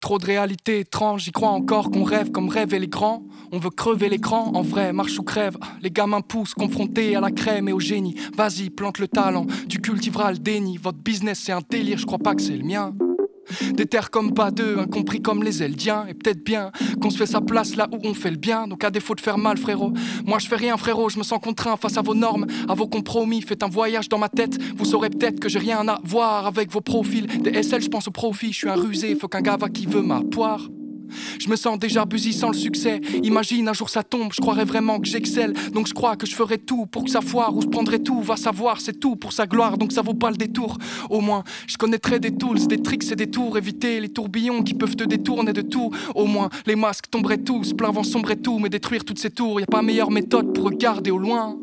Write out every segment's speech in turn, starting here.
Trop de réalité étrange, j'y crois encore qu'on rêve comme rêvent les grands. On veut crever l'écran, en vrai, marche ou crève. Les gamins poussent, confrontés à la crème et au génie. Vas-y, plante le talent, tu cultiveras le déni. Votre business c'est un délire, je crois pas que c'est le mien. Des terres comme pas deux, incompris comme les Eldiens. Et peut-être bien qu'on se fait sa place là où on fait le bien. Donc à défaut de faire mal frérot, moi je fais rien frérot. Je me sens contraint face à vos normes, à vos compromis. Faites un voyage dans ma tête, vous saurez peut-être que j'ai rien à voir avec vos profils. Des SL je pense au profit, je suis un rusé, faut qu'un gars va qui veut ma poire. Je me sens déjà busy sans le succès. Imagine un jour ça tombe, je croirais vraiment que j'excelle. Donc je crois que je ferai tout pour que ça foire. Ou je prendrai tout, va savoir, c'est tout pour sa gloire. Donc ça vaut pas le détour. Au moins, je connaîtrai des tools, des tricks et des tours. Éviter les tourbillons qui peuvent te détourner de tout. Au moins, les masques tomberaient tous, plein vent sombrerait tout. Mais détruire toutes ces tours, y a pas meilleure méthode pour regarder au loin.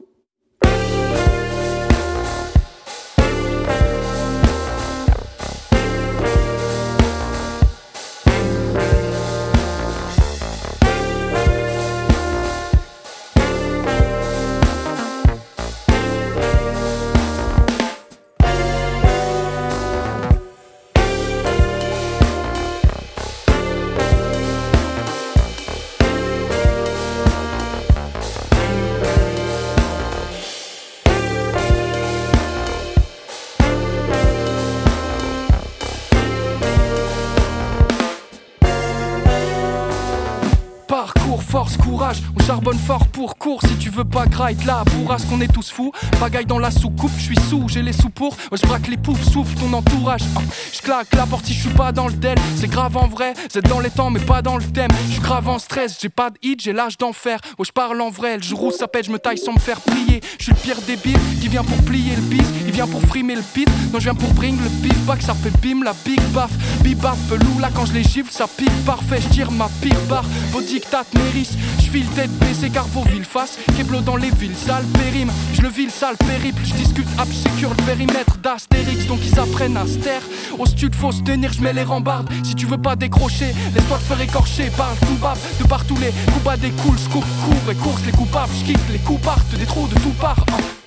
Parcours, force, courage, on charbonne fort pour court. Si tu veux pas grind là, bourrasque, qu'on est tous fous. Pagaille dans la soucoupe, je suis sous, j'ai les sous pour. Je braque les poufs, souffle ton entourage. Je claque la porte si je suis pas dans le del. C'est grave en vrai, c'est dans les temps mais pas dans le thème. Je suis grave en stress, j'ai pas de hit, j'ai l'âge d'enfer. Oh je parle en vrai, le jour où ça pète, je me taille sans me faire plier. Je suis le pire débile qui vient pour plier le bis. Il vient pour frimer le pit, non je viens pour bring le beef back. Ça fait bim la big baff, bibaf pelou là quand je les gifle ça pique parfait. Je tire ma pire barre, vos dictats mérissent. Je file tête baissée car vos villes fassent. Keblo dans les villes, sale périme. Je le vis le sale périple, je discute up sécure le périmètre d'Astérix. Donc ils apprennent à se taire. Au stud faut se tenir, je mets les rambardes. Si tu veux pas décrocher, laisse-toi te faire écorcher. Parle tout bas, de partout les coups bas découlent. Scoop, cours et course les coupables. Je kick, les coups partent, des trous de tout part.